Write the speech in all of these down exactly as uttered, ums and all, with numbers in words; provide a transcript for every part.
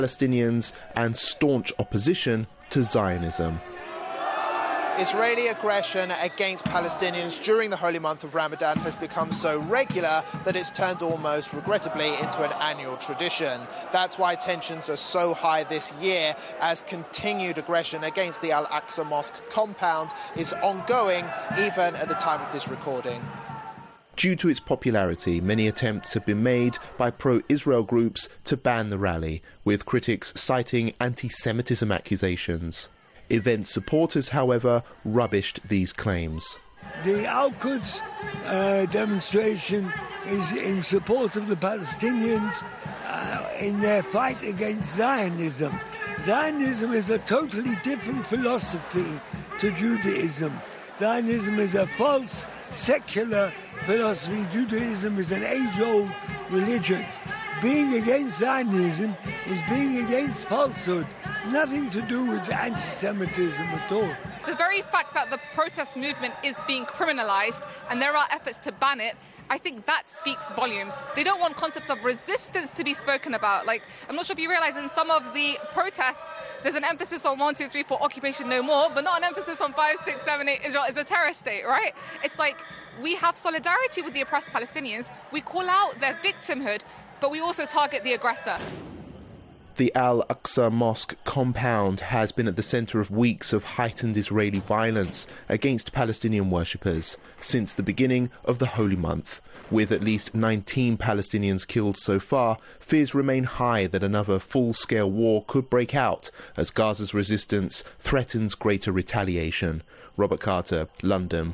Palestinians and staunch opposition to Zionism. Israeli aggression against Palestinians during the holy month of Ramadan has become so regular that it's turned almost regrettably into an annual tradition. That's why tensions are so high this year, as continued aggression against the Al-Aqsa Mosque compound is ongoing even at the time of this recording. Due to its popularity, many attempts have been made by pro-Israel groups to ban the rally, with critics citing anti-Semitism accusations. Event supporters, however, rubbished these claims. The Al-Quds uh, demonstration is in support of the Palestinians uh, in their fight against Zionism. Zionism is a totally different philosophy to Judaism. Zionism is a false, secular philosophy. Judaism is an age-old religion. Being against Zionism is being against falsehood. Nothing to do with anti-Semitism at all. The very fact that the protest movement is being criminalised and there are efforts to ban it, I think that speaks volumes. They don't want concepts of resistance to be spoken about. Like, I'm not sure if you realise in some of the protests, there's an emphasis on one, two, three, four, occupation no more, but not an emphasis on five, six, seven, eight, Israel is a terrorist state, right? It's like we have solidarity with the oppressed Palestinians, we call out their victimhood, but we also target the aggressor. The Al-Aqsa Mosque compound has been at the centre of weeks of heightened Israeli violence against Palestinian worshippers since the beginning of the holy month. With at least nineteen Palestinians killed so far, fears remain high that another full-scale war could break out as Gaza's resistance threatens greater retaliation. Robert Carter, London.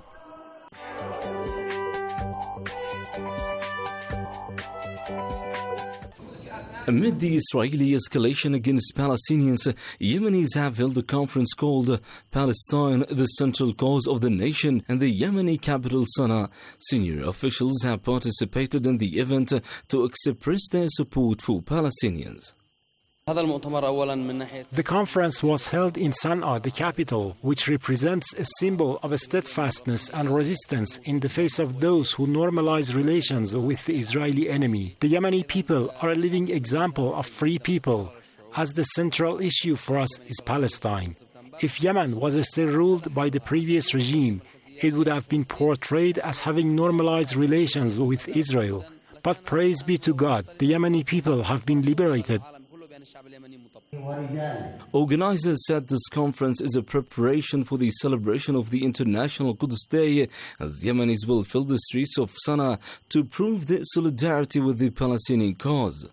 Amid the Israeli escalation against Palestinians, Yemenis have held a conference called Palestine, the Central Cause of the Nation, in the Yemeni capital Sana'a. Senior officials have participated in the event to express their support for Palestinians. The conference was held in Sana'a, the capital, which represents a symbol of steadfastness and resistance in the face of those who normalize relations with the Israeli enemy. The Yemeni people are a living example of free people, as the central issue for us is Palestine. If Yemen was still ruled by the previous regime, it would have been portrayed as having normalized relations with Israel. But praise be to God, the Yemeni people have been liberated. Organizers said this conference is a preparation for the celebration of the International Quds Day, as Yemenis will fill the streets of Sana'a to prove their solidarity with the Palestinian cause.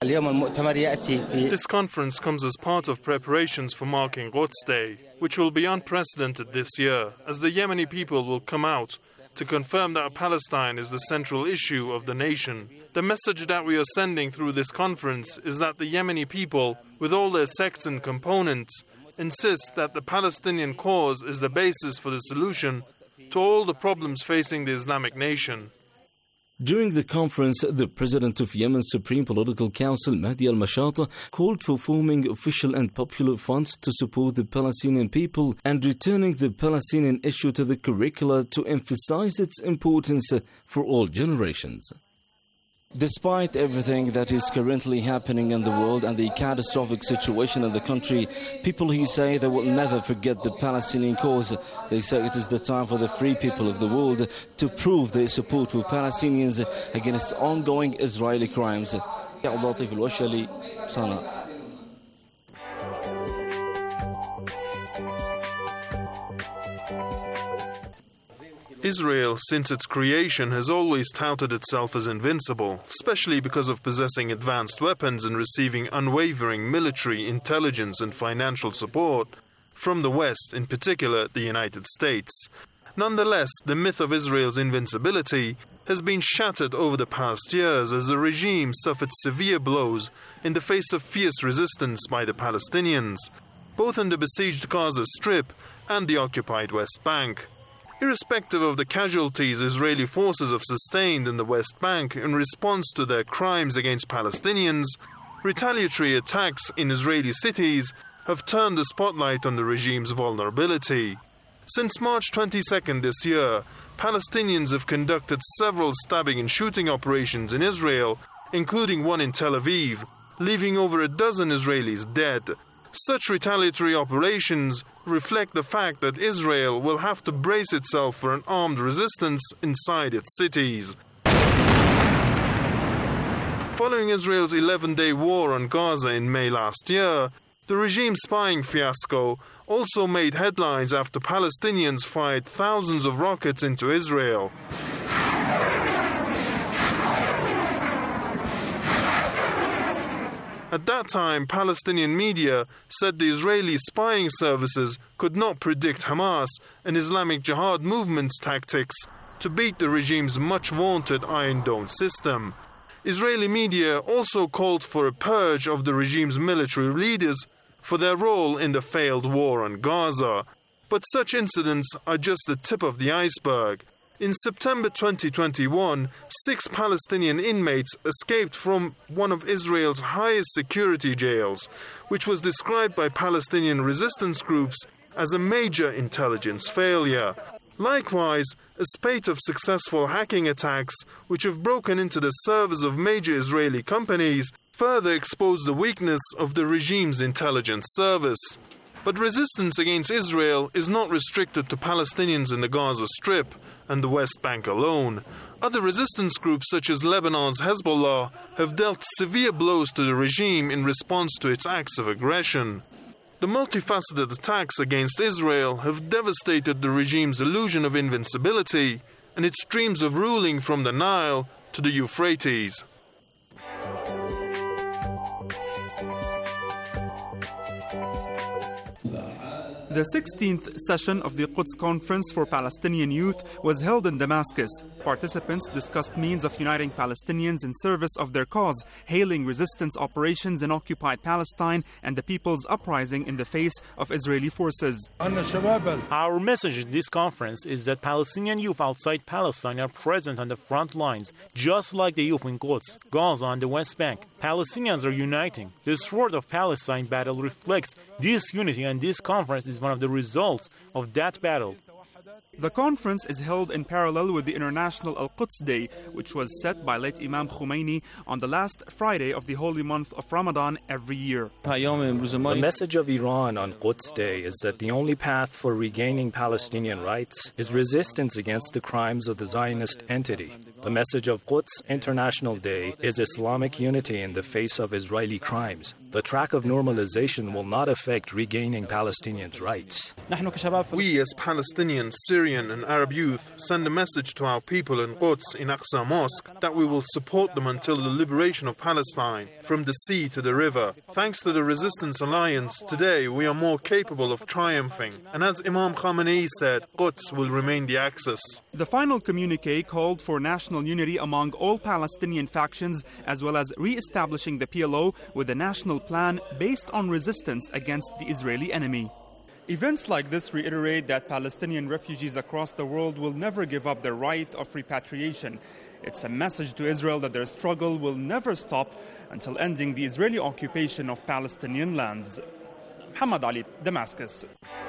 This conference comes as part of preparations for marking Quds Day, which will be unprecedented this year, as the Yemeni people will come out to confirm that Palestine is the central issue of the nation. The message that we are sending through this conference is that the Yemeni people, with all their sects and components, insist that the Palestinian cause is the basis for the solution to all the problems facing the Islamic nation. During the conference, the president of Yemen's Supreme Political Council, Mahdi al-Mashata, called for forming official and popular funds to support the Palestinian people and returning the Palestinian issue to the curricula to emphasize its importance for all generations. Despite everything that is currently happening in the world and the catastrophic situation in the country, people who say they will never forget the Palestinian cause. They say it is the time for the free people of the world to prove their support for Palestinians against ongoing Israeli crimes. Israel, since its creation, has always touted itself as invincible, especially because of possessing advanced weapons and receiving unwavering military, intelligence and financial support from the West, in particular the United States. Nonetheless, the myth of Israel's invincibility has been shattered over the past years as the regime suffered severe blows in the face of fierce resistance by the Palestinians, both in the besieged Gaza Strip and the occupied West Bank. Irrespective of the casualties Israeli forces have sustained in the West Bank in response to their crimes against Palestinians, retaliatory attacks in Israeli cities have turned the spotlight on the regime's vulnerability. Since March twenty-second this year, Palestinians have conducted several stabbing and shooting operations in Israel, including one in Tel Aviv, leaving over a dozen Israelis dead. Such retaliatory operations reflect the fact that Israel will have to brace itself for an armed resistance inside its cities. Following Israel's eleven-day war on Gaza in May last year, the regime spying fiasco also made headlines after Palestinians fired thousands of rockets into Israel. At that time, Palestinian media said the Israeli spying services could not predict Hamas and Islamic Jihad movement's tactics to beat the regime's much-vaunted Iron Dome system. Israeli media also called for a purge of the regime's military leaders for their role in the failed war on Gaza. But such incidents are just the tip of the iceberg. In September twenty twenty-one, six Palestinian inmates escaped from one of Israel's highest security jails, which was described by Palestinian resistance groups as a major intelligence failure. Likewise, a spate of successful hacking attacks, which have broken into the servers of major Israeli companies, further exposed the weakness of the regime's intelligence service. But resistance against Israel is not restricted to Palestinians in the Gaza Strip and the West Bank alone. Other resistance groups such as Lebanon's Hezbollah have dealt severe blows to the regime in response to its acts of aggression. The multifaceted attacks against Israel have devastated the regime's illusion of invincibility and its dreams of ruling from the Nile to the Euphrates. The sixteenth session of the Quds Conference for Palestinian Youth was held in Damascus. Participants discussed means of uniting Palestinians in service of their cause, hailing resistance operations in occupied Palestine and the people's uprising in the face of Israeli forces. Our message at this conference is that Palestinian youth outside Palestine are present on the front lines, just like the youth in Quds, Gaza, and the West Bank. Palestinians are uniting. The sword of Palestine battle reflects this unity, and this conference is one of the results of that battle. The conference is held in parallel with the International Al-Quds Day, which was set by late Imam Khomeini on the last Friday of the holy month of Ramadan every year. The message of Iran on Quds Day is that the only path for regaining Palestinian rights is resistance against the crimes of the Zionist entity. The message of Quds International Day is Islamic unity in the face of Israeli crimes. The track of normalization will not affect regaining Palestinians' rights. We as Palestinian, Syrian and Arab youth send a message to our people in Quds in Aqsa Mosque that we will support them until the liberation of Palestine, from the sea to the river. Thanks to the Resistance Alliance, today we are more capable of triumphing. And as Imam Khamenei said, Quds will remain the axis. The final communique called for national unity among all Palestinian factions, as well as re-establishing the P L O with a national plan based on resistance against the Israeli enemy. Events like this reiterate that Palestinian refugees across the world will never give up their right of repatriation. It's a message to Israel that their struggle will never stop until ending the Israeli occupation of Palestinian lands. Muhammad Ali, Damascus.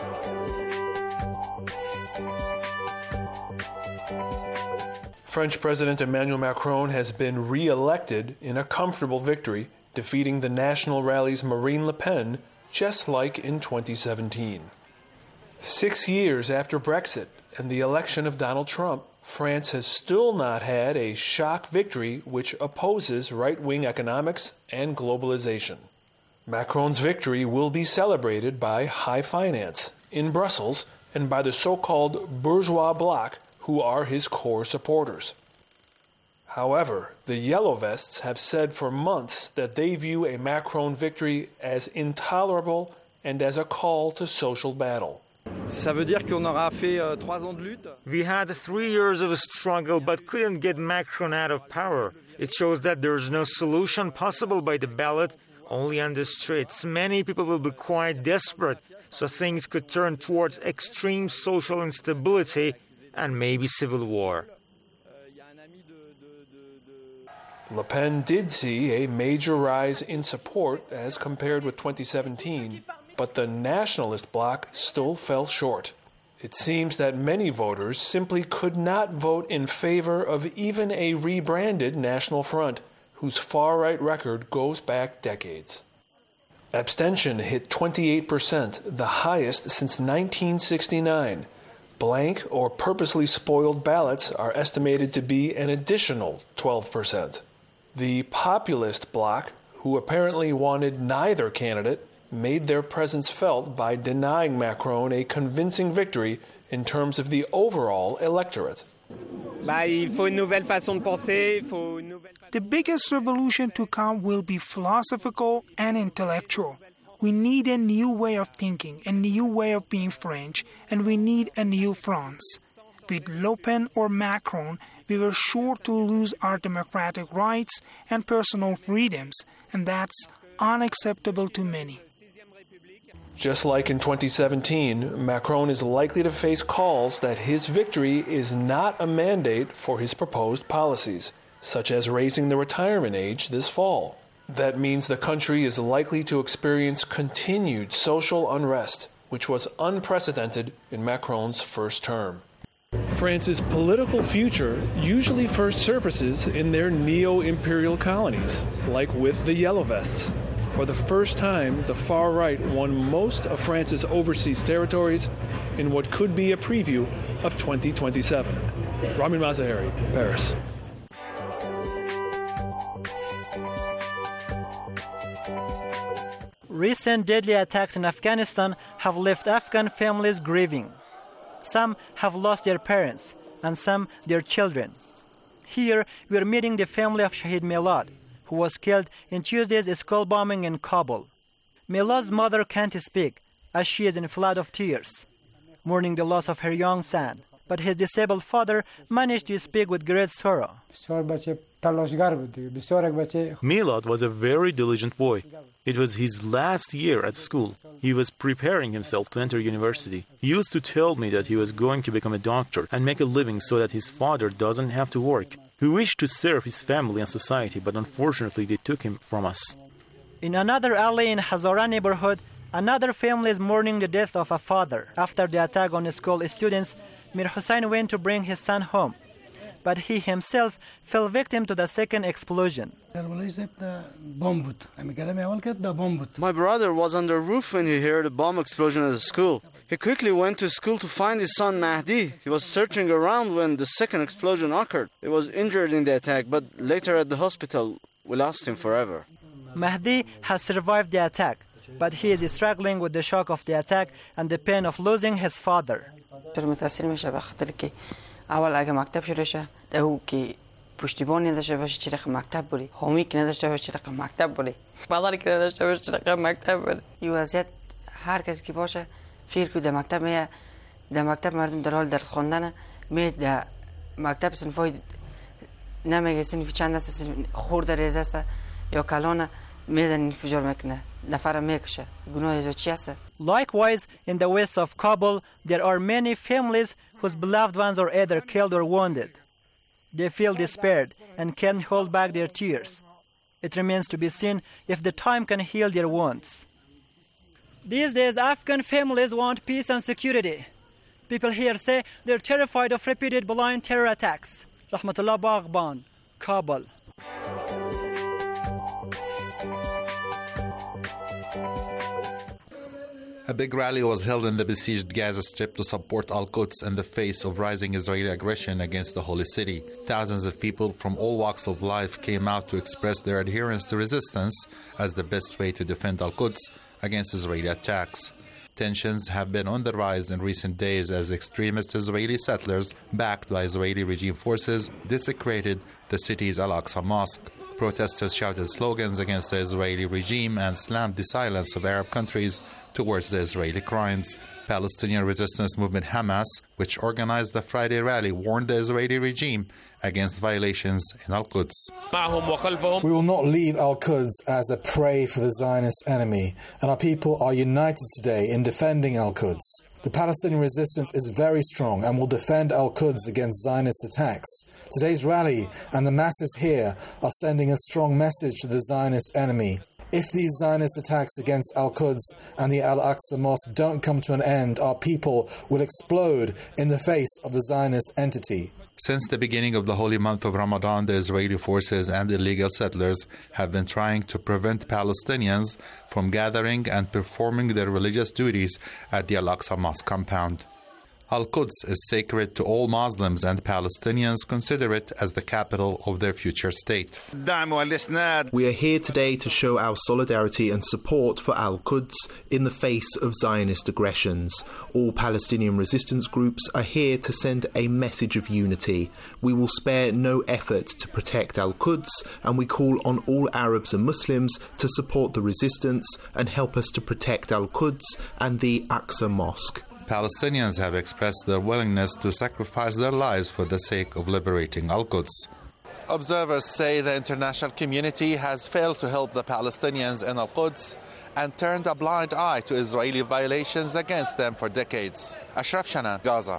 French President Emmanuel Macron has been re-elected in a comfortable victory, defeating the National Rally's Marine Le Pen, just like in twenty seventeen. Six years after Brexit and the election of Donald Trump, France has still not had a shock victory which opposes right-wing economics and globalization. Macron's victory will be celebrated by high finance in Brussels and by the so-called bourgeois bloc, who are his core supporters. However, the Yellow Vests have said for months that they view a Macron victory as intolerable and as a call to social battle. We had three years of a struggle but couldn't get Macron out of power. It shows that there's no solution possible by the ballot, only on the streets. Many people will be quite desperate, so things could turn towards extreme social instability and maybe civil war. Le Pen did see a major rise in support as compared with twenty seventeen, but the nationalist bloc still fell short. It seems that many voters simply could not vote in favor of even a rebranded National Front, whose far-right record goes back decades. Abstention hit twenty-eight percent, the highest since nineteen sixty-nine. Blank or purposely spoiled ballots are estimated to be an additional twelve percent. The populist bloc, who apparently wanted neither candidate, made their presence felt by denying Macron a convincing victory in terms of the overall electorate. The biggest revolution to come will be philosophical and intellectual. We need a new way of thinking, a new way of being French, and we need a new France. With Le Pen or Macron, we were sure to lose our democratic rights and personal freedoms, and that's unacceptable to many. Just like in twenty seventeen, Macron is likely to face calls that his victory is not a mandate for his proposed policies, such as raising the retirement age this fall. That means the country is likely to experience continued social unrest, which was unprecedented in Macron's first term. France's political future usually first surfaces in their neo-imperial colonies, like with the Yellow Vests. For the first time, the far right won most of France's overseas territories in what could be a preview of twenty twenty-seven. Ramin Mazaheri, Paris. Recent deadly attacks in Afghanistan have left Afghan families grieving. Some have lost their parents, and some their children. Here, we are meeting the family of Shahid Milad, who was killed in Tuesday's school bombing in Kabul. Milad's mother can't speak, as she is in a flood of tears, mourning the loss of her young son. But his disabled father managed to speak with great sorrow. Milad was a very diligent boy. It was his last year at school. He was preparing himself to enter university. He used to tell me that he was going to become a doctor and make a living so that his father doesn't have to work. He wished to serve his family and society, but unfortunately they took him from us. In another alley in Hazara neighborhood, another family is mourning the death of a father. After the attack on school students, Mir Hussain went to bring his son home, but he himself fell victim to the second explosion. My brother was on the roof when he heard a bomb explosion at the school. He quickly went to school to find his son Mahdi. He was searching around when the second explosion occurred. He was injured in the attack, but later at the hospital, we lost him forever. Mahdi has survived the attack, but he is struggling with the shock of the attack and the pain of losing his father. پشتیبانی نداشته باشه چه رقم مکتب بری هومیک نداشته باشه چه رقم مکتب بری مدارک نداشته باشه چه رقم مکتب بری این وضعیت هر کسی که باشه فکر کنه در مکتب میه در مکتب مردم در حال درس خواندن می در مکتب صنفای نمیگه صنفی چند است خورد ریزه است یا کلانه میدن انفجار میکنه نفر میکشه گناه از چی است. Likewise, in the west of Kabul, there are many families whose beloved ones are either killed or wounded. They feel despaired and can't hold back their tears. It remains to be seen if the time can heal their wounds. These days, Afghan families want peace and security. People here say they're terrified of repeated blind terror attacks. Rahmatullah Baghban, Kabul. A big rally was held in the besieged Gaza Strip to support Al-Quds in the face of rising Israeli aggression against the Holy City. Thousands of people from all walks of life came out to express their adherence to resistance as the best way to defend Al-Quds against Israeli attacks. Tensions have been on the rise in recent days as extremist Israeli settlers, backed by Israeli regime forces, desecrated the city's Al-Aqsa Mosque. Protesters shouted slogans against the Israeli regime and slammed the silence of Arab countries towards the Israeli crimes. Palestinian resistance movement Hamas, which organized the Friday rally, warned the Israeli regime against violations in Al-Quds. We will not leave Al-Quds as a prey for the Zionist enemy, and our people are united today in defending Al-Quds. The Palestinian resistance is very strong and will defend Al-Quds against Zionist attacks. Today's rally and the masses here are sending a strong message to the Zionist enemy. If these Zionist attacks against Al-Quds and the Al-Aqsa Mosque don't come to an end, our people will explode in the face of the Zionist entity. Since the beginning of the holy month of Ramadan, the Israeli forces and illegal settlers have been trying to prevent Palestinians from gathering and performing their religious duties at the Al-Aqsa Mosque compound. Al-Quds is sacred to all Muslims, and Palestinians consider it as the capital of their future state. We are here today to show our solidarity and support for Al-Quds in the face of Zionist aggressions. All Palestinian resistance groups are here to send a message of unity. We will spare no effort to protect Al-Quds, and we call on all Arabs and Muslims to support the resistance and help us to protect Al-Quds and the Aqsa Mosque. Palestinians have expressed their willingness to sacrifice their lives for the sake of liberating Al-Quds. Observers say the international community has failed to help the Palestinians in Al-Quds and turned a blind eye to Israeli violations against them for decades. Ashraf Shanan, Gaza.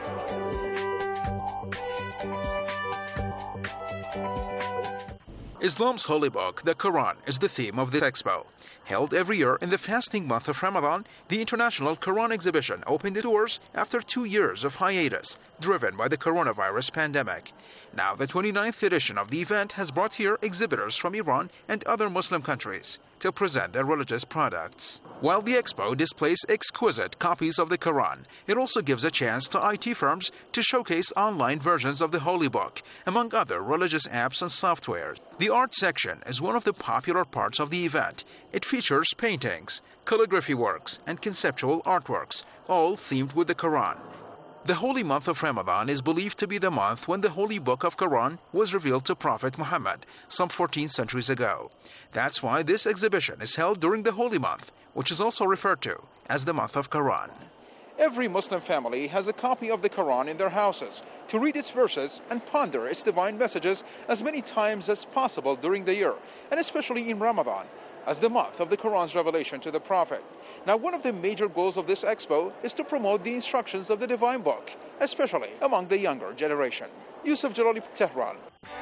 Islam's holy book, the Quran, is the theme of this expo. Held every year in the fasting month of Ramadan, the International Quran Exhibition opened its doors after two years of hiatus, driven by the coronavirus pandemic. Now, the twenty-ninth edition of the event has brought here exhibitors from Iran and other Muslim countries to present their religious products. While the expo displays exquisite copies of the Quran, it also gives a chance to I T firms to showcase online versions of the Holy Book, among other religious apps and software. The art section is one of the popular parts of the event. It features paintings, calligraphy works, and conceptual artworks, all themed with the Quran. The holy month of Ramadan is believed to be the month when the holy book of Quran was revealed to Prophet Muhammad some fourteen centuries ago. That's why this exhibition is held during the holy month, which is also referred to as the month of Quran. Every Muslim family has a copy of the Quran in their houses to read its verses and ponder its divine messages as many times as possible during the year, and especially in Ramadan, as the month of the Quran's revelation to the Prophet. Now, one of the major goals of this expo is to promote the instructions of the divine book, especially among the younger generation. Yusuf Jalali, Tehran.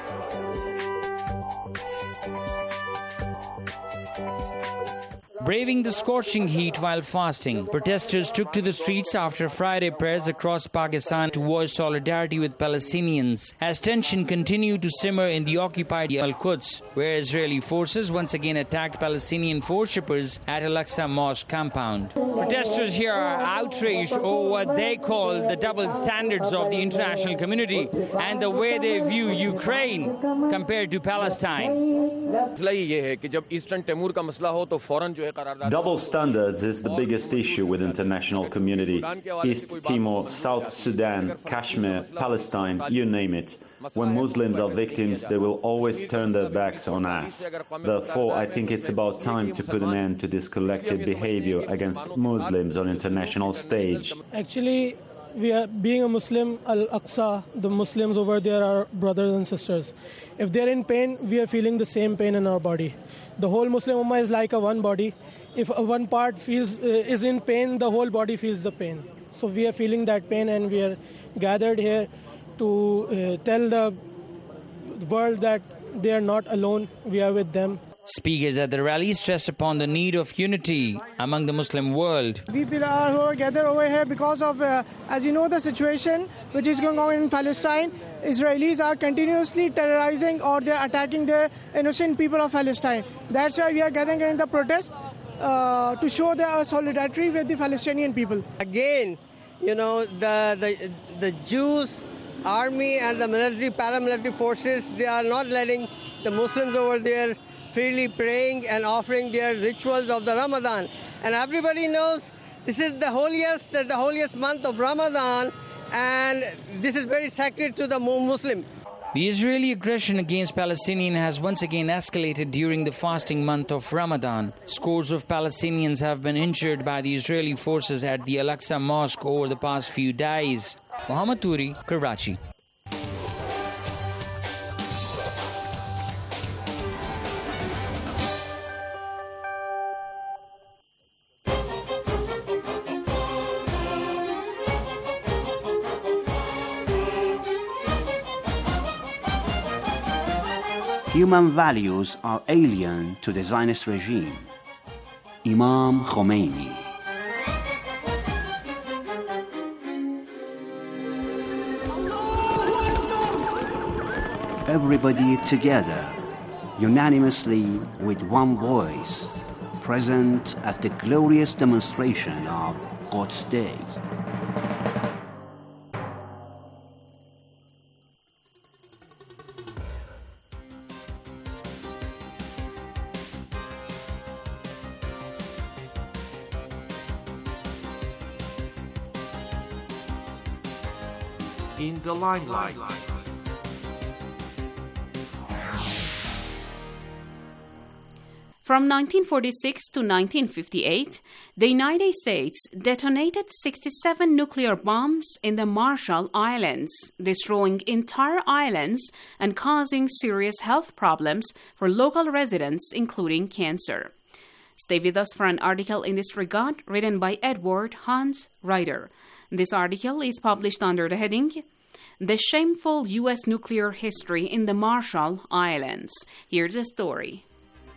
Braving the scorching heat while fasting, protesters took to the streets after Friday prayers across Pakistan to voice solidarity with Palestinians as tension continued to simmer in the occupied Al-Quds, where Israeli forces once again attacked Palestinian worshippers at Al-Aqsa Mosque compound. Protesters here are outraged over what they call the double standards of the international community and the way they view Ukraine compared to Palestine. Double standards is the biggest issue with international community. East Timor, South Sudan, Kashmir, Palestine, you name it. When Muslims are victims, they will always turn their backs on us. Therefore, I think it's about time to put an end to this collective behavior against Muslims on international stage. Actually, we are being a Muslim, Al-Aqsa, the Muslims over there are brothers and sisters. If they're in pain, we are feeling the same pain in our body. The whole Muslim Ummah is like a one body. If one part feels uh, is in pain, the whole body feels the pain. So we are feeling that pain, and we are gathered here to uh, tell the world that they are not alone. We are with them. Speakers at the rally stressed upon the need of unity among the Muslim world. People are who are gathered over here because of, uh, as you know, the situation which is going on in Palestine. Israelis are continuously terrorizing or they are attacking the innocent people of Palestine. That's why we are gathering in the protest uh, to show their solidarity with the Palestinian people. Again, you know, the, the, the Jews, army and the military, paramilitary forces, they are not letting the Muslims over there freely praying and offering their rituals of the Ramadan. And everybody knows this is the holiest, the holiest month of Ramadan, and this is very sacred to the Muslim. The Israeli aggression against Palestinians has once again escalated during the fasting month of Ramadan. Scores of Palestinians have been injured by the Israeli forces at the Al-Aqsa Mosque over the past few days. Muhammad Turi, Karachi. Human values are alien to the Zionist regime. Imam Khomeini. everybody together, unanimously with one voice, present at the glorious demonstration of Quds Day. In the limelight. From nineteen forty-six to nineteen fifty-eight, the United States detonated sixty-seven nuclear bombs in the Marshall Islands, destroying entire islands and causing serious health problems for local residents, including cancer. Stay with us for an article in this regard written by Edward Hans Ryder. This article is published under the heading, The Shameful U S Nuclear History in the Marshall Islands. Here's the story.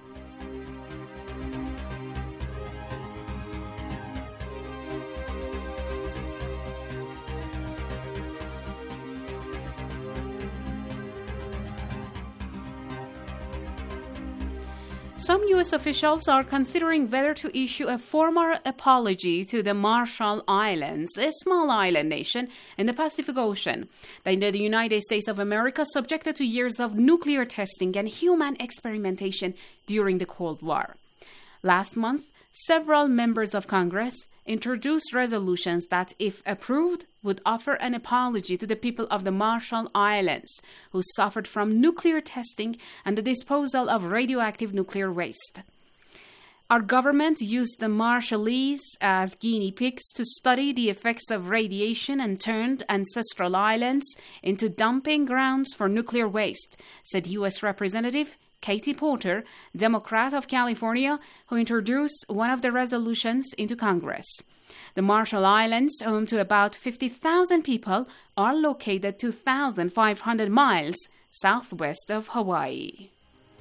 Some U S officials are considering whether to issue a formal apology to the Marshall Islands, a small island nation in the Pacific Ocean that the United States of America subjected to years of nuclear testing and human experimentation during the Cold War. Last month, several members of Congress introduced resolutions that, if approved, would offer an apology to the people of the Marshall Islands who suffered from nuclear testing and the disposal of radioactive nuclear waste. Our government used the Marshallese as guinea pigs to study the effects of radiation and turned ancestral islands into dumping grounds for nuclear waste, said U S Representative Katie Porter, Democrat of California, who introduced one of the resolutions into Congress. The Marshall Islands, home to about fifty thousand people, are located two thousand five hundred miles southwest of Hawaii.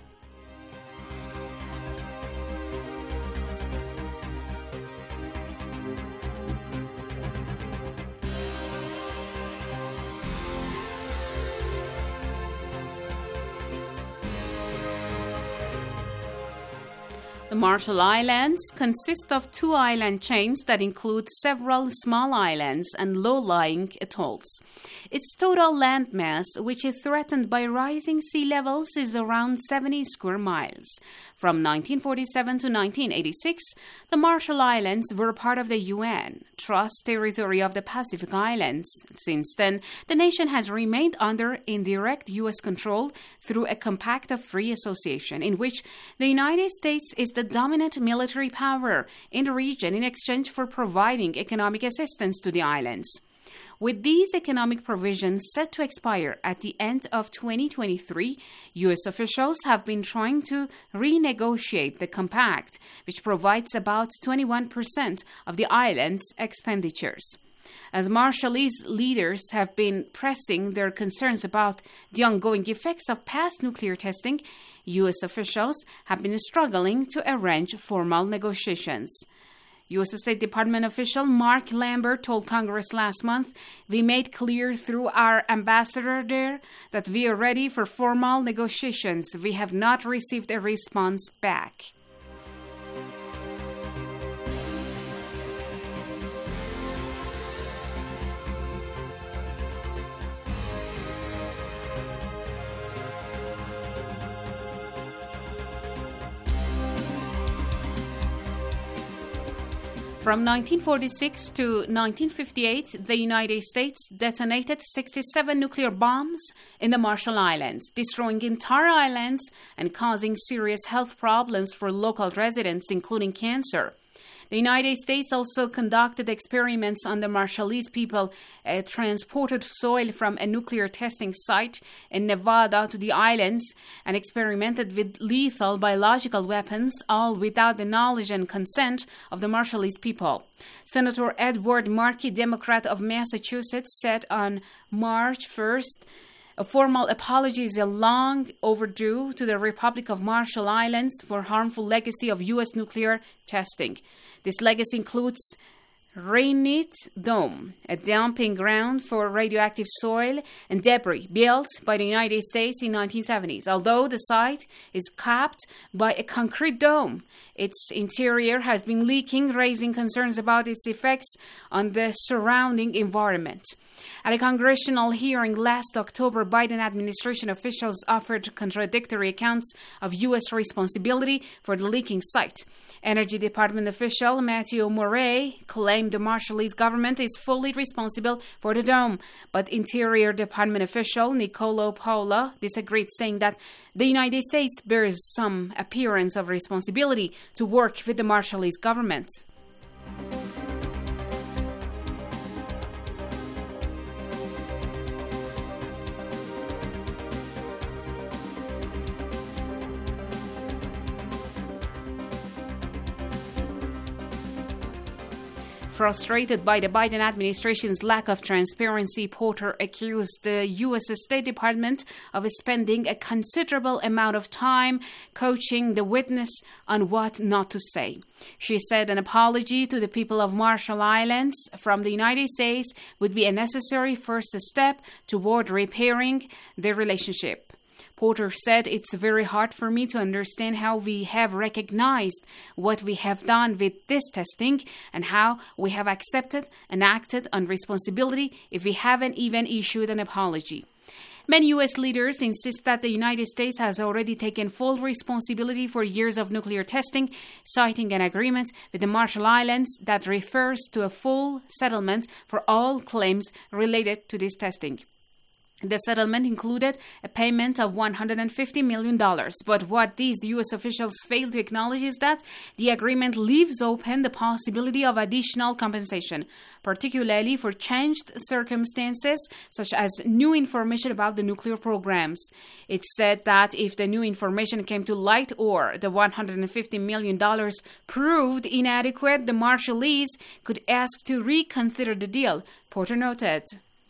The Marshall Islands consist of two island chains that include several small islands and low-lying atolls. Its total landmass, which is threatened by rising sea levels, is around seventy square miles. From nineteen forty-seven to nineteen eighty-six, the Marshall Islands were part of the U N Trust Territory of the Pacific Islands. Since then, the nation has remained under indirect U S control through a compact of free association in which the United States is the dominant military power in the region in exchange for providing economic assistance to the islands. With these economic provisions set to expire at the end of twenty twenty-three, U S officials have been trying to renegotiate the compact, which provides about twenty-one percent of the island's expenditures. As Marshallese leaders have been pressing their concerns about the ongoing effects of past nuclear testing, U S officials have been struggling to arrange formal negotiations. U S State Department official Mark Lambert told Congress last month, "We made clear through our ambassador there that we are ready for formal negotiations. We have not received a response back." From nineteen forty-six to nineteen fifty-eight, the United States detonated sixty-seven nuclear bombs in the Marshall Islands, destroying entire islands and causing serious health problems for local residents, including cancer. The United States also conducted experiments on the Marshallese people, uh, transported soil from a nuclear testing site in Nevada to the islands, and experimented with lethal biological weapons, all without the knowledge and consent of the Marshallese people. Senator Edward Markey, Democrat of Massachusetts, said on March first, "A formal apology is a long overdue to the Republic of Marshall Islands for harmful legacy of U S nuclear testing. This legacy includes Rainit Dome, a dumping ground for radioactive soil and debris built by the United States in the nineteen seventies. Although the site is capped by a concrete dome, its interior has been leaking, raising concerns about its effects on the surrounding environment. At a congressional hearing last October, Biden administration officials offered contradictory accounts of U S responsibility for the leaking site. Energy Department official Matthew Murray claimed the Marshallese government is fully responsible for the dome, but Interior Department official Nicolo Paula disagreed, saying that the United States bears some appearance of responsibility to work with the Marshallese government. Frustrated by the Biden administration's lack of transparency, Porter accused the U S State Department of spending a considerable amount of time coaching the witness on what not to say. She said an apology to the people of Marshall Islands from the United States would be a necessary first step toward repairing the relationship. Porter said, "It's very hard for me to understand how we have recognized what we have done with this testing and how we have accepted and acted on responsibility if we haven't even issued an apology." Many U S leaders insist that the United States has already taken full responsibility for years of nuclear testing, citing an agreement with the Marshall Islands that refers to a full settlement for all claims related to this testing. The settlement included a payment of one hundred fifty million dollars. But what these U S officials fail to acknowledge is that the agreement leaves open the possibility of additional compensation, particularly for changed circumstances, such as new information about the nuclear programs. It said that if the new information came to light or the one hundred fifty million dollars proved inadequate, the Marshallese could ask to reconsider the deal, Porter noted.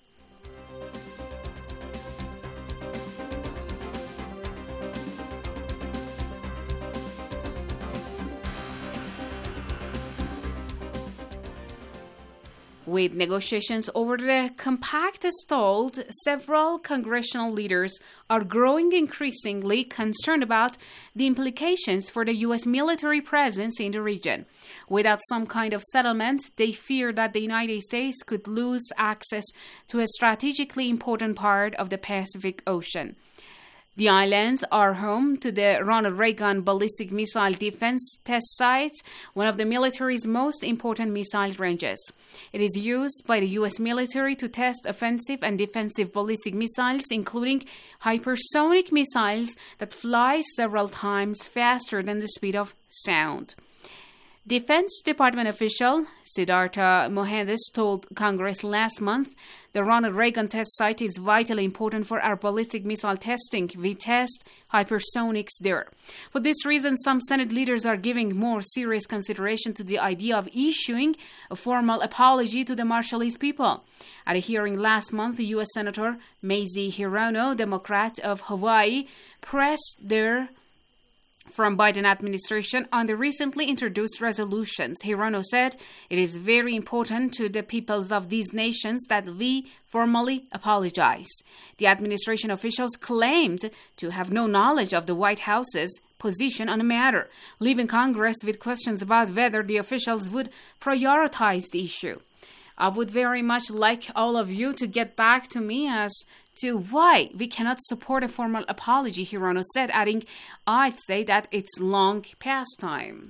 With negotiations over the compact stalled, several congressional leaders are growing increasingly concerned about the implications for the U S military presence in the region. Without some kind of settlement, they fear that the United States could lose access to a strategically important part of the Pacific Ocean. The islands are home to the Ronald Reagan Ballistic Missile Defense Test Site, one of the military's most important missile ranges. It is used by the U S military to test offensive and defensive ballistic missiles, including hypersonic missiles that fly several times faster than the speed of sound. Defense Department official Siddhartha Mohandas told Congress last month the Ronald Reagan test site is vitally important for our ballistic missile testing. We test hypersonics there. For this reason, some Senate leaders are giving more serious consideration to the idea of issuing a formal apology to the Marshallese people. At a hearing last month, the U S Senator Mazie Hirono, Democrat of Hawaii, pressed their from Biden administration on the recently introduced resolutions. Hirono said it is very important to the peoples of these nations that we formally apologize. The administration officials claimed to have no knowledge of the White House's position on the matter, leaving Congress with questions about whether the officials would prioritize the issue. I would very much like all of you to get back to me as to why we cannot support a formal apology, Hirono said, adding, I'd say that it's long past time.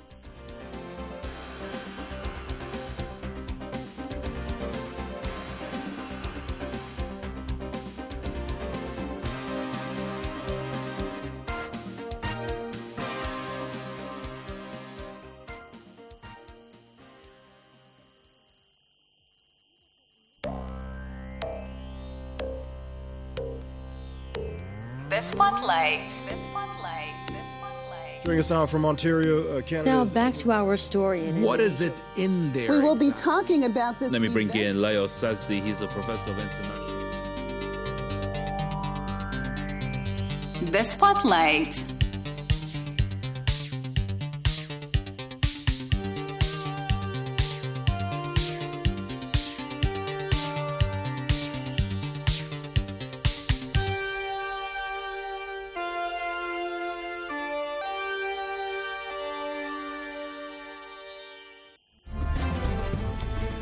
The Spotlight. The Spotlight. The Spotlight. Joining us now from Ontario, uh, Canada. Now back to our story. In what is it in there? We will exactly? be talking about this. Let me bring event. in Leo Sazdi. He's a professor of international. The Spotlight.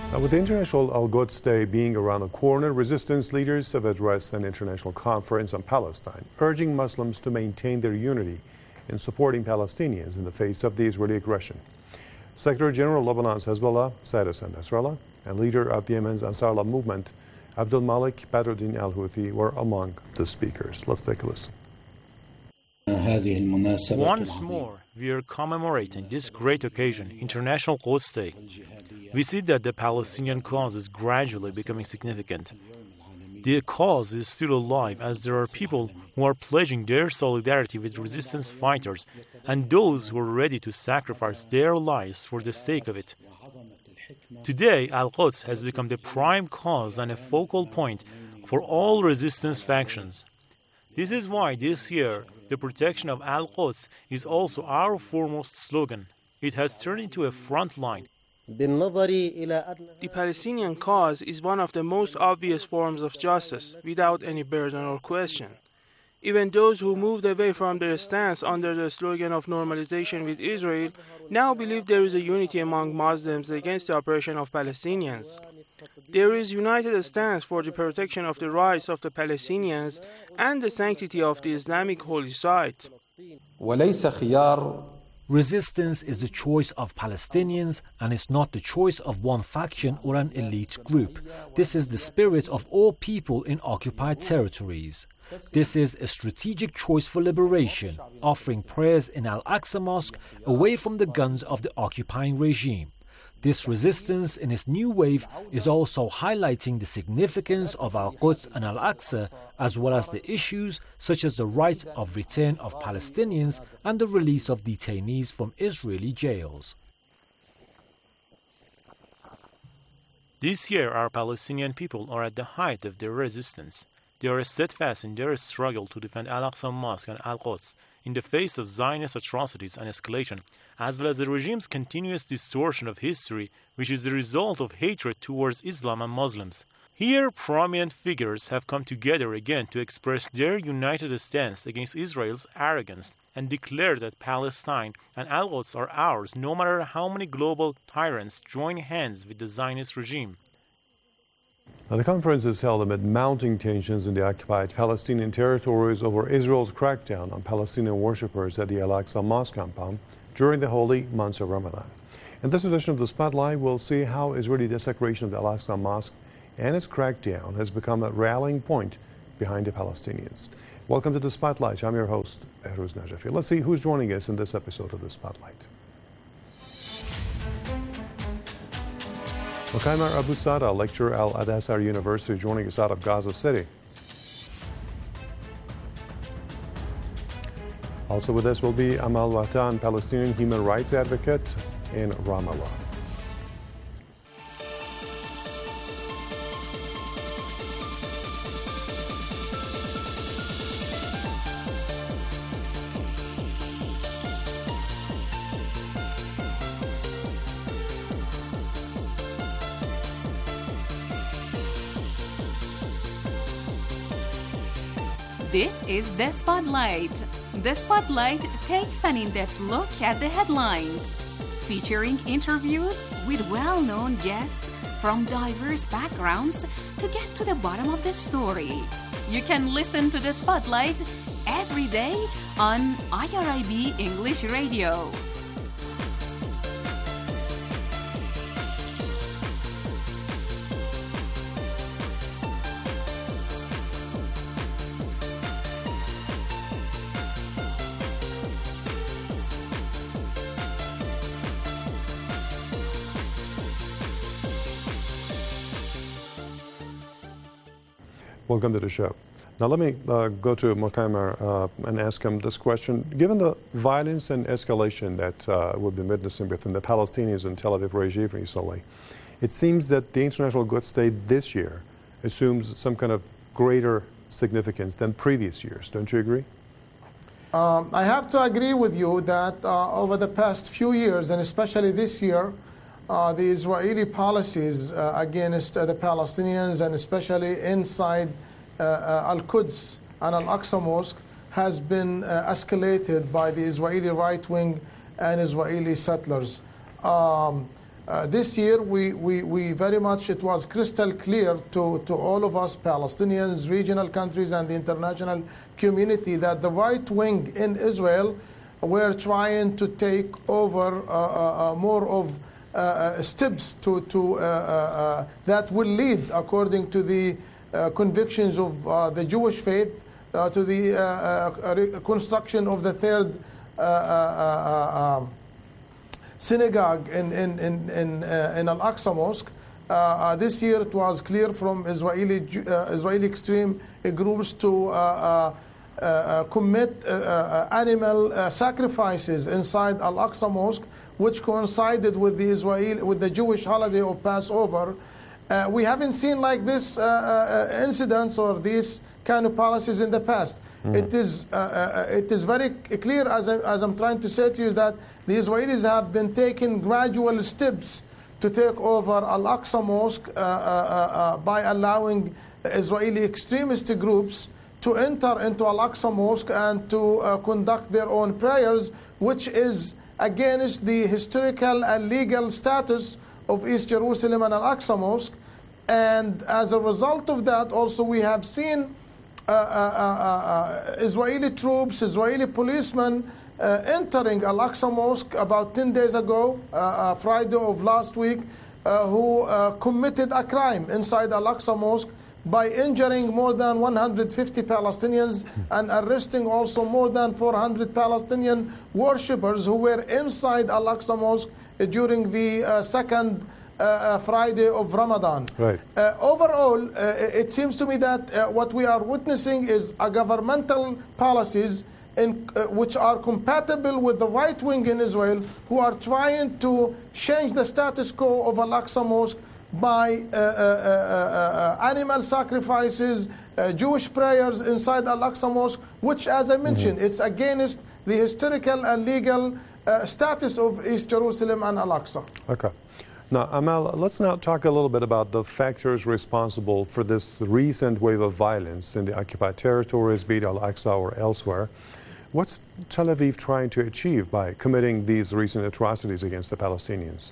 Now, with the International Al-Quds Day being around the corner, resistance leaders have addressed an international conference on Palestine, urging Muslims to maintain their unity in supporting Palestinians in the face of the Israeli aggression. Secretary General of Lebanon's Hezbollah, Said Hassan Nasrallah, and leader of Yemen's Ansarullah movement, Abdul Malik Badruddin al-Houthi, were among the speakers. Let's take a listen. Once more, we are commemorating this great occasion, International Quds Day. We see that the Palestinian cause is gradually becoming significant. The cause is still alive as there are people who are pledging their solidarity with resistance fighters and those who are ready to sacrifice their lives for the sake of it. Today, Al-Quds has become the prime cause and a focal point for all resistance factions. This is why this year, the protection of Al-Quds is also our foremost slogan. It has turned into a front line. The Palestinian cause is one of the most obvious forms of justice, without any burden or question. Even those who moved away from their stance under the slogan of normalization with Israel now believe there is a unity among Muslims against the oppression of Palestinians. There is united stance for the protection of the rights of the Palestinians and the sanctity of the Islamic holy site. Resistance is the choice of Palestinians and is not the choice of one faction or an elite group. This is the spirit of all people in occupied territories. This is a strategic choice for liberation, offering prayers in Al-Aqsa Mosque away from the guns of the occupying regime. This resistance in its new wave is also highlighting the significance of Al-Quds and Al-Aqsa, as well as the issues such as the right of return of Palestinians and the release of detainees from Israeli jails. This year, our Palestinian people are at the height of their resistance. They are steadfast in their struggle to defend Al-Aqsa Mosque and Al-Quds in the face of Zionist atrocities and escalation, as well as the regime's continuous distortion of history, which is the result of hatred towards Islam and Muslims. Here, prominent figures have come together again to express their united stance against Israel's arrogance and declare that Palestine and Al-Quds are ours, no matter how many global tyrants join hands with the Zionist regime. Now, the conference is held amid mounting tensions in the occupied Palestinian territories over Israel's crackdown on Palestinian worshippers at the Al-Aqsa Mosque compound during the holy months of Ramadan. In this edition of the Spotlight, we'll see how Israeli desecration of the Al-Aqsa Mosque and its crackdown has become a rallying point behind the Palestinians. Welcome to the Spotlight. I'm your host, Behruz Najafi. Let's see who's joining us in this episode of the Spotlight. Mukaimar Abu Sada, lecturer at Al-Azhar University, joining us out of Gaza City. Also with us will be Amal Watan, Palestinian human rights advocate in Ramallah. This is The Spotlight. The Spotlight takes an in-depth look at the headlines, featuring interviews with well-known guests from diverse backgrounds to get to the bottom of the story. You can listen to The Spotlight every day on I R I B English Radio. Welcome to the show. Now let me uh, go to Mukaimar uh, and ask him this question. Given the violence and escalation that uh, we've been witnessing within the Palestinians and Tel Aviv regime recently, it seems that the International Quds Day this year assumes some kind of greater significance than previous years. Don't you agree? Um, I have to agree with you that uh, over the past few years, and especially this year, Uh, the Israeli policies uh, against uh, the Palestinians, and especially inside uh, uh, Al-Quds and Al-Aqsa Mosque, has been uh, escalated by the Israeli right wing and Israeli settlers. Um, Uh, this year, we, we, we very much, it was crystal clear to, to all of us Palestinians, regional countries, and the international community that the right wing in Israel were trying to take over uh, uh, more of uh, steps to, to, uh, uh, that will lead, according to the uh, convictions of uh, the Jewish faith, uh, to the uh, uh, construction of the third uh, uh, uh, uh, synagogue in, in, in, in, uh, in Al-Aqsa Mosque. Uh, uh, this year it was clear from Israeli, uh, Israeli extreme groups to uh, uh, uh, commit uh, uh, animal uh, sacrifices inside Al-Aqsa Mosque, which coincided with the Israeli, with the Jewish holiday of Passover. Uh, we haven't seen like this uh, uh, incidents or these kind of policies in the past. Mm-hmm. It is uh, uh, it is very clear, as, I, as I'm trying to say to you, that the Israelis have been taking gradual steps to take over Al-Aqsa Mosque uh, uh, uh, by allowing Israeli extremist groups to enter into Al-Aqsa Mosque and to uh, conduct their own prayers, which is against the historical and legal status of East Jerusalem and Al-Aqsa Mosque. And as a result of that, also we have seen uh, uh, uh, uh, Israeli troops, Israeli policemen uh, entering Al-Aqsa Mosque about ten days ago, uh, uh, Friday of last week, uh, who uh, committed a crime inside Al-Aqsa Mosque by injuring more than one hundred fifty Palestinians and arresting also more than four hundred Palestinian worshippers who were inside Al-Aqsa Mosque during the uh, second uh, Friday of Ramadan. Right. Uh, overall, uh, it seems to me that uh, what we are witnessing is a governmental policies in, uh, which are compatible with the right wing in Israel, who are trying to change the status quo of Al-Aqsa Mosque by uh, uh, uh, uh, animal sacrifices, uh, Jewish prayers inside Al-Aqsa Mosque, which, as I mentioned, mm-hmm. it's against the historical and legal uh, status of East Jerusalem and Al-Aqsa. Okay. Now, Amal, let's now talk a little bit about the factors responsible for this recent wave of violence in the occupied territories, be it Al-Aqsa or elsewhere. What's Tel Aviv trying to achieve by committing these recent atrocities against the Palestinians?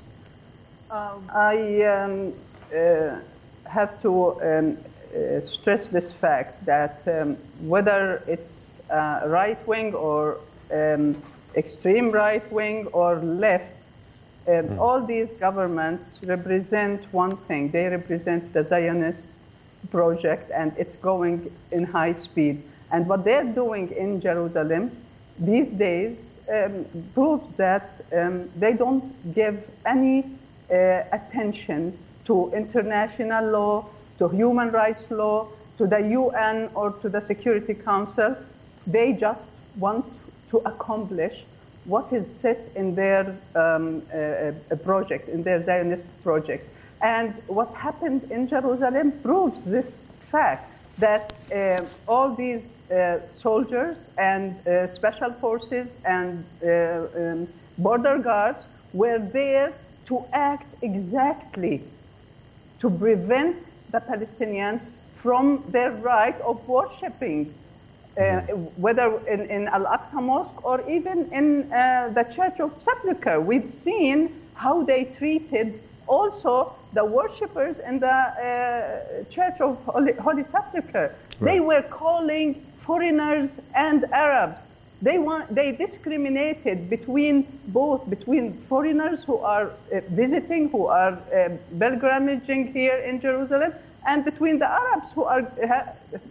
Um, I um, uh, have to um, uh, stress this fact that um, whether it's uh, right wing or um, extreme right wing or left, um, mm. all these governments represent one thing. They represent the Zionist project, and it's going in high speed. And what they're doing in Jerusalem these days um, proves that um, they don't give any Uh, attention to international law, to human rights law, to the U N or to the Security Council. They just want to accomplish what is set in their um, uh, project, in their Zionist project. And what happened in Jerusalem proves this fact, that uh, all these uh, soldiers and uh, special forces and uh, um, border guards were there to act exactly to prevent the Palestinians from their right of worshipping, uh, whether in, in Al-Aqsa Mosque or even in uh, the Church of Sepulchre. We've seen how they treated also the worshippers in the uh, Church of Holy, Holy Sepulchre. Right. They were calling foreigners and Arabs. They want, they discriminated between both, between foreigners who are uh, visiting, who are uh, pilgrimaging here in Jerusalem, and between the Arabs who are, uh,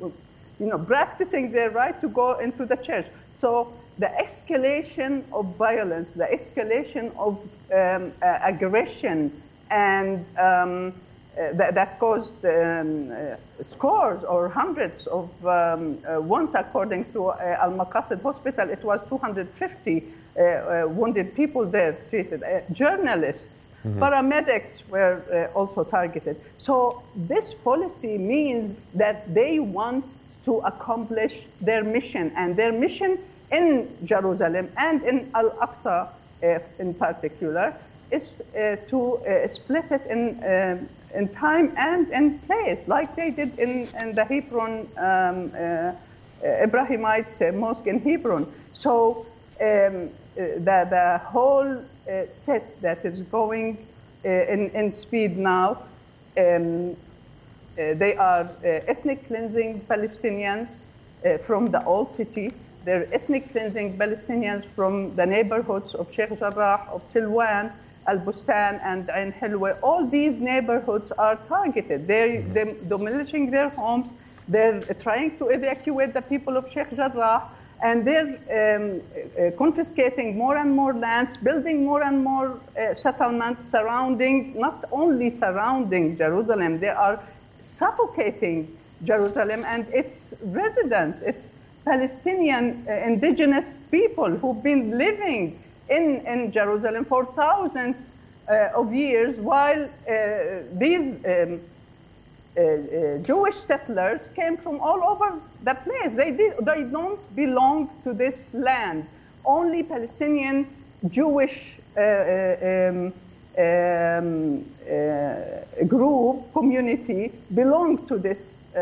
you know, practicing their right to go into the church. So the escalation of violence, the escalation of um, uh, aggression, and um, Uh, that, that caused um, uh, scores or hundreds of um, uh, wounds. According to uh, Al-Maqasid Hospital, it was two hundred fifty uh, uh, wounded people there treated. Uh, journalists, mm-hmm. paramedics were uh, also targeted. So this policy means that they want to accomplish their mission, and their mission in Jerusalem and in Al-Aqsa uh, in particular is uh, to uh, split it in uh, in time and in place, like they did in, in the Hebron, um, uh, Ibrahimite uh, mosque in Hebron. So um, uh, the, the whole uh, set that is going in, in speed now. Um, uh, they are uh, ethnic cleansing Palestinians uh, from the old city. They're ethnic cleansing Palestinians from the neighborhoods of Sheikh Jarrah, of Silwan, Al-Bustan, and Ain Hilwa. All these neighborhoods are targeted. They're, they're demolishing their homes. They're trying to evacuate the people of Sheikh Jarrah. And they're um, uh, confiscating more and more lands, building more and more uh, settlements surrounding, not only surrounding Jerusalem, they are suffocating Jerusalem and its residents, its Palestinian uh, indigenous people who've been living in, in Jerusalem for thousands uh, of years, while uh, these um, Uh, uh, Jewish settlers came from all over the place. They, did, they don't belong to this land. Only Palestinian Jewish uh, um, um, uh, group, community, belong to this, uh, um,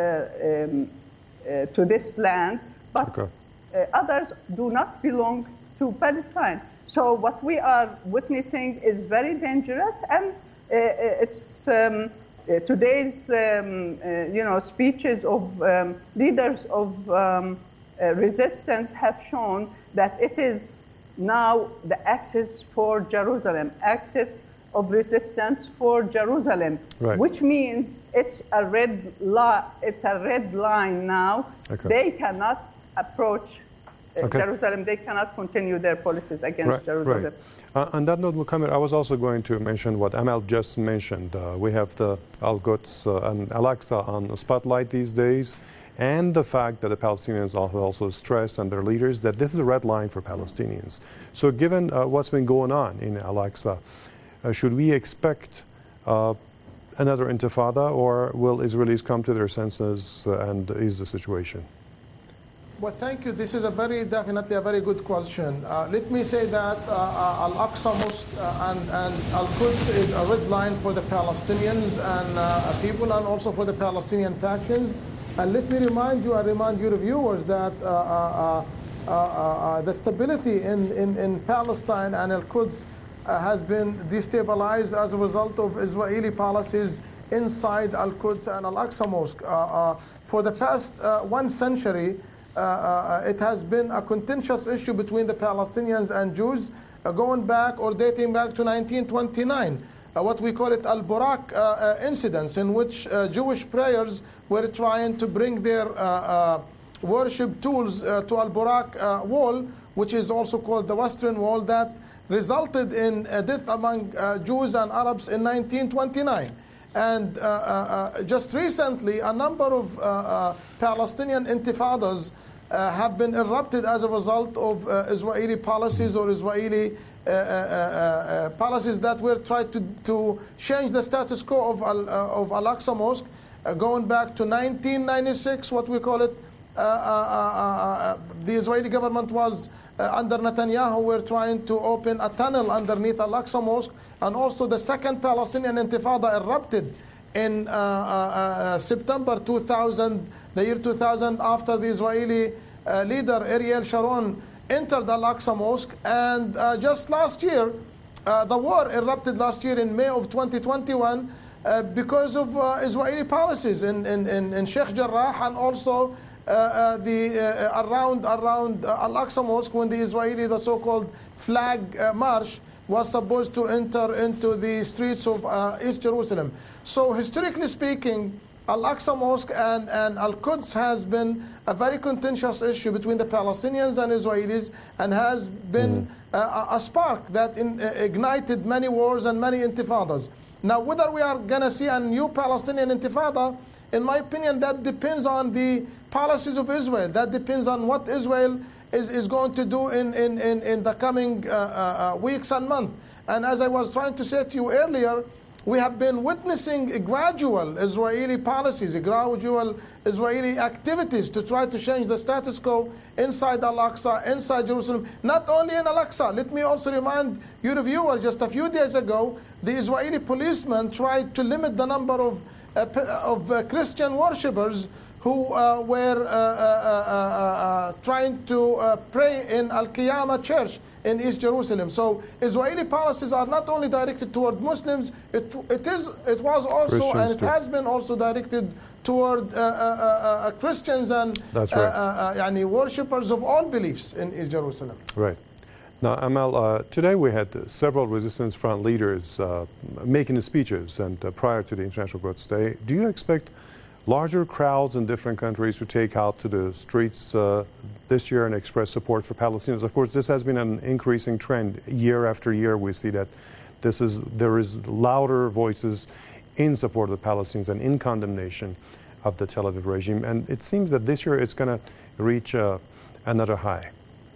uh, to this land, but okay. uh, others do not belong to Palestine. So what we are witnessing is very dangerous, and uh, it's um, Uh, today's, um, uh, you know, speeches of um, leaders of um, uh, resistance have shown that it is now the axis for Jerusalem, axis of resistance for Jerusalem, right. Which means it's a red li- it's a red line now. Okay. They cannot approach uh, okay. Jerusalem. They cannot continue their policies against right. Jerusalem. Right. Uh, on that note, Mukammel, I was also going to mention what Amal just mentioned. Uh, we have the Al-Quds uh, and Al-Aqsa on the spotlight these days, and the fact that the Palestinians also stress and their leaders that this is a red line for Palestinians. So given uh, what's been going on in Al-Aqsa, uh, should we expect uh, another intifada, or will Israelis come to their senses uh, and ease the situation? Well, thank you. This is a very, definitely a very good question. Uh, let me say that uh, uh, Al-Aqsa Mosque uh, and, and Al-Quds is a red line for the Palestinians and uh, people, and also for the Palestinian factions. And let me remind you and remind your viewers that uh, uh, uh, uh, the stability in, in, in Palestine and Al-Quds uh, has been destabilized as a result of Israeli policies inside Al-Quds and Al-Aqsa Mosque. Uh, uh, for the past uh, one century, Uh, uh, it has been a contentious issue between the Palestinians and Jews uh, going back or dating back to nineteen twenty-nine. Uh, what we call it Al-Burak uh, uh, incidents, in which uh, Jewish prayers were trying to bring their uh, uh, worship tools uh, to Al-Burak uh, wall, which is also called the Western Wall, that resulted in a death among uh, Jews and Arabs in nineteen twenty-nine. And uh, uh, just recently, a number of uh, uh, Palestinian intifadas uh, have been erupted as a result of uh, Israeli policies or Israeli uh, uh, uh, policies that were tried to, to change the status quo of, Al, uh, of Al-Aqsa Mosque, uh, going back to nineteen ninety-six, what we call it. Uh, uh, uh, the Israeli government was uh, under Netanyahu, were trying to open a tunnel underneath Al-Aqsa Mosque, and also the second Palestinian Intifada erupted in uh, uh, uh, September two thousand, the year two thousand, after the Israeli uh, leader Ariel Sharon entered Al-Aqsa Mosque. And uh, just last year, uh, the war erupted last year in May of twenty twenty-one uh, because of uh, Israeli policies in, in, in, in Sheikh Jarrah, and also Uh, uh, the uh, around around uh, Al-Aqsa Mosque, when the Israeli, the so-called flag uh, march, was supposed to enter into the streets of uh, East Jerusalem. So historically speaking, Al-Aqsa Mosque and, and Al-Quds has been a very contentious issue between the Palestinians and Israelis, and has been mm. uh, a spark that in, uh, ignited many wars and many intifadas. Now, whether we are going to see a new Palestinian intifada, in my opinion, that depends on the policies of Israel. That depends on what Israel is, is going to do in, in, in, in the coming uh, uh, weeks and months. And as I was trying to say to you earlier, we have been witnessing gradual Israeli policies, gradual Israeli activities to try to change the status quo inside Al-Aqsa, inside Jerusalem, not only in Al-Aqsa. Let me also remind your viewers, just a few days ago, the Israeli policemen tried to limit the number of, uh, of uh, Christian worshippers who uh, were uh, uh, uh, uh, trying to uh, pray in Al-Qiyamah Church in East Jerusalem. So Israeli policies are not only directed toward Muslims, it, it, is, it was also, Christians and it too. has been also directed toward uh, uh, uh, uh, Christians and That's uh, right. uh, uh, yani worshippers of all beliefs in East Jerusalem. Right. Now, Amal, uh, today we had uh, several resistance front leaders uh, making speeches, and uh, prior to the International Quds Day, do you expect larger crowds in different countries to take out to the streets uh, this year and express support for Palestinians? Of course, this has been an increasing trend year after year. We see that this is there is louder voices in support of the Palestinians and in condemnation of the Tel Aviv regime, and it seems that this year it's going to reach uh, another high.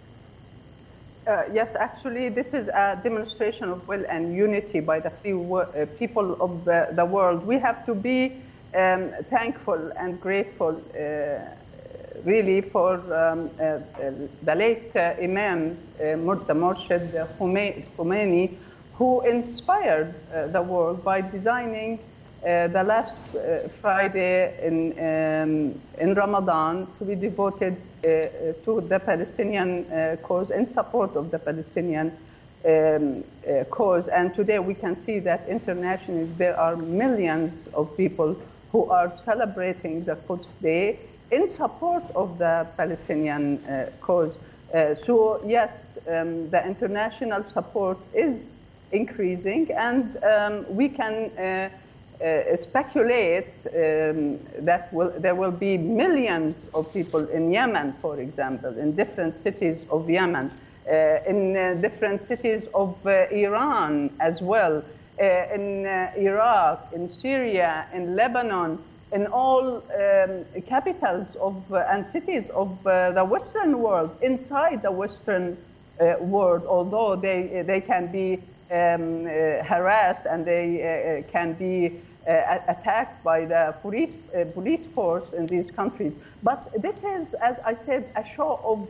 Uh, yes, actually, this is a demonstration of will and unity by the free wo- uh, people of the, the world. We have to be um, thankful and grateful, uh, really, for um, uh, uh, the late uh, Imam, uh, Mur- the Murshid Khomeini, who inspired uh, the world by designing uh, the last uh, Friday in, um, in Ramadan to be devoted Uh, to the Palestinian uh, cause, in support of the Palestinian um, uh, cause. And today we can see that internationally there are millions of people who are celebrating the Quds Day in support of the Palestinian uh, cause. Uh, so yes, um, the international support is increasing, and um, we can uh, Uh, speculate um, that will, there will be millions of people in Yemen, for example, in different cities of Yemen, uh, in uh, different cities of uh, Iran as well, uh, in uh, Iraq, in Syria, in Lebanon, in all um, capitals of uh, and cities of uh, the Western world, inside the Western uh, world, although they, they can be um, uh, harassed and they uh, can be Uh, attacked by the police, uh, police force in these countries. But this is, as I said, a show of um,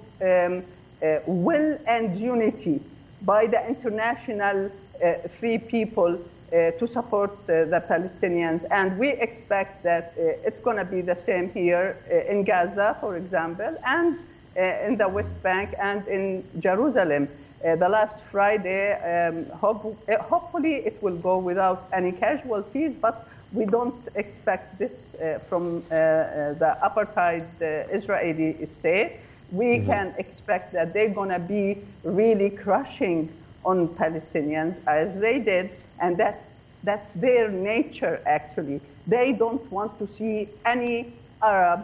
uh, will and unity by the international uh, free people uh, to support uh, the Palestinians. And we expect that uh, it's going to be the same here uh, in Gaza, for example, and uh, in the West Bank and in Jerusalem. Uh, the last Friday, um, hope, uh, hopefully it will go without any casualties, but we don't expect this uh, from uh, uh, the apartheid uh, Israeli state. We mm-hmm. can expect that they're going to be really crushing on Palestinians as they did, and that that's their nature, actually. They don't want to see any Arab,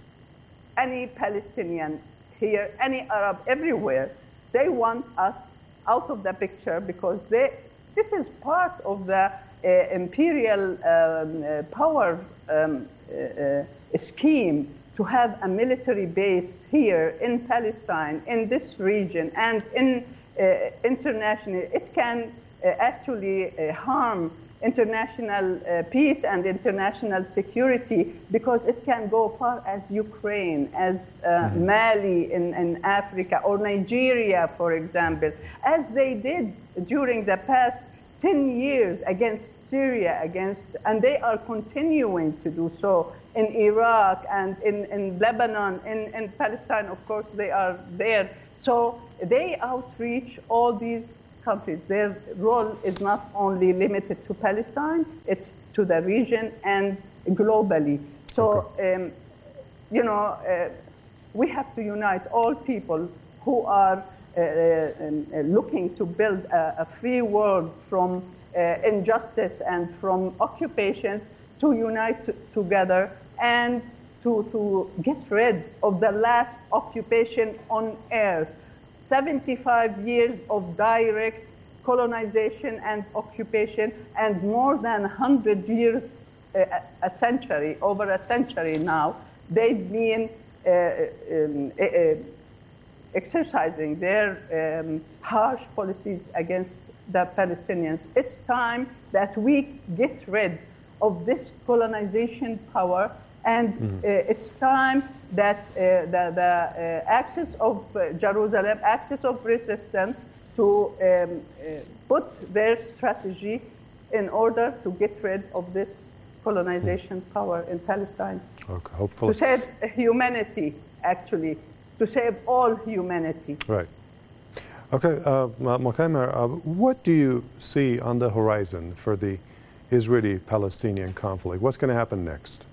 any Palestinian here, any Arab everywhere. They want us out of the picture because they, this is part of the uh, imperial um, uh, power um, uh, uh, scheme to have a military base here in Palestine, in this region, and in uh, international. It can uh, actually uh, harm international uh, peace and international security because it can go far as Ukraine, as uh, mm-hmm. Mali in, in Africa, or Nigeria, for example, as they did during the past ten years against Syria, against, and they are continuing to do so in Iraq and in, in Lebanon, in, in Palestine, of course, they are there. So they outreach all these countries. Their role is not only limited to Palestine, it's to the region and globally. So, okay. um, you know, uh, we have to unite all people who are uh, uh, looking to build a, a free world from uh, injustice and from occupations, to unite t- together and to, to get rid of the last occupation on earth. seventy-five years of direct colonization and occupation, and more than one hundred years, uh, a century, over a century now, they've been uh, um, uh, exercising their um, harsh policies against the Palestinians. It's time that we get rid of this colonization power, and mm-hmm. uh, it's time that uh, the, the uh, axis of uh, Jerusalem, axis of resistance, to um, uh, put their strategy in order to get rid of this colonization mm. power in Palestine. Okay, hopefully. To save humanity, actually, to save all humanity. Right. Okay, uh, Mokaimer, uh, what do you see on the horizon for the Israeli-Palestinian conflict? What's going to happen next?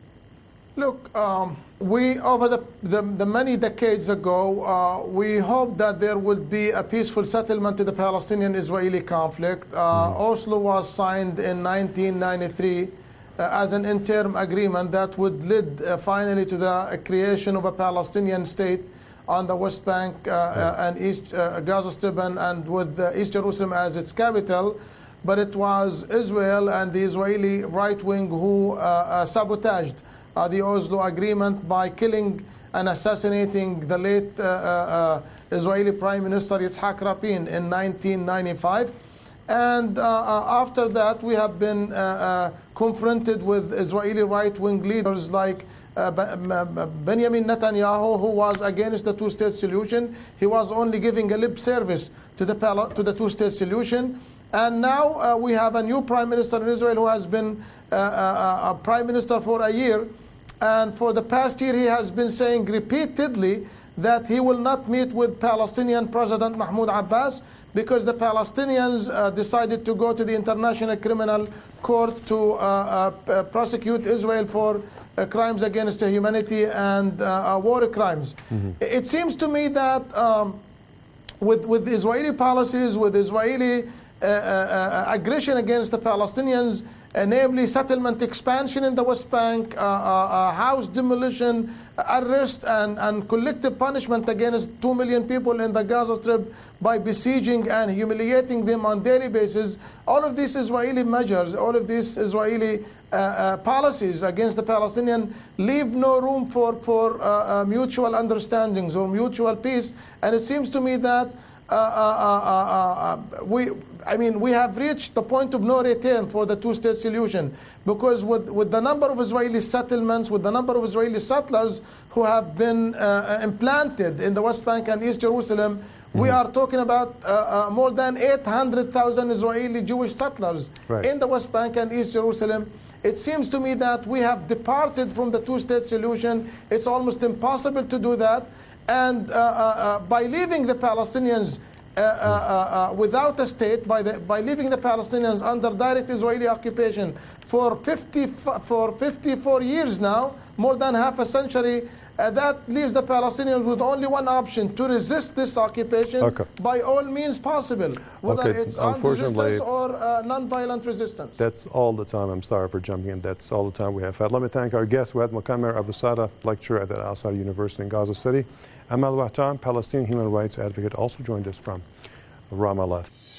Look, um, we, over the, the, the many decades ago, uh, we hoped that there would be a peaceful settlement to the Palestinian-Israeli conflict. Uh, mm. Oslo was signed in nineteen ninety-three uh, as an interim agreement that would lead uh, finally to the creation of a Palestinian state on the West Bank uh, yeah. and East uh, Gaza Strip and, and with uh, East Jerusalem as its capital. But it was Israel and the Israeli right wing who uh, uh, sabotaged Uh, the Oslo Agreement by killing and assassinating the late uh, uh, Israeli Prime Minister Yitzhak Rabin in nineteen ninety-five. And uh, uh, after that, we have been uh, uh, confronted with Israeli right-wing leaders like uh, Benjamin Netanyahu, who was against the two-state solution. He was only giving a lip service to the, to the two-state solution. And now uh, we have a new Prime Minister in Israel who has been uh, uh, a Prime Minister for a year. And for the past year, he has been saying repeatedly that he will not meet with Palestinian President Mahmoud Abbas because the Palestinians uh, decided to go to the International Criminal Court to uh, uh, prosecute Israel for uh, crimes against humanity and uh, uh, war crimes. Mm-hmm. It seems to me that um, with, with Israeli policies, with Israeli uh, uh, aggression against the Palestinians, Uh, namely settlement expansion in the West Bank, uh, uh, uh, house demolition, uh, arrest and, and collective punishment against two million people in the Gaza Strip by besieging and humiliating them on a daily basis. All of these Israeli measures, all of these Israeli uh, uh, policies against the Palestinians leave no room for, for uh, uh, mutual understandings or mutual peace. And it seems to me that uh, uh, uh, uh, we I mean, we have reached the point of no return for the two-state solution because with, with the number of Israeli settlements, with the number of Israeli settlers who have been uh, implanted in the West Bank and East Jerusalem, mm-hmm. we are talking about uh, uh, more than eight hundred thousand Israeli Jewish settlers right. in the West Bank and East Jerusalem. It seems to me that we have departed from the two-state solution. It's almost impossible to do that. And uh, uh, uh, by leaving the Palestinians Uh, uh, uh, without a state, by, the, by leaving the Palestinians under direct Israeli occupation for, fifty, for fifty-four years now, more than half a century, uh, that leaves the Palestinians with only one option, to resist this occupation okay. by all means possible, whether okay. it's armed resistance or uh, non-violent resistance. That's all the time. I'm sorry for jumping in. That's all the time we have had. Let me thank our guest, Wad Mokaimer Abu Sada, lecturer at the Al-Azhar University in Gaza City. Amal Wahtan, Palestinian human rights advocate, also joined us from Ramallah.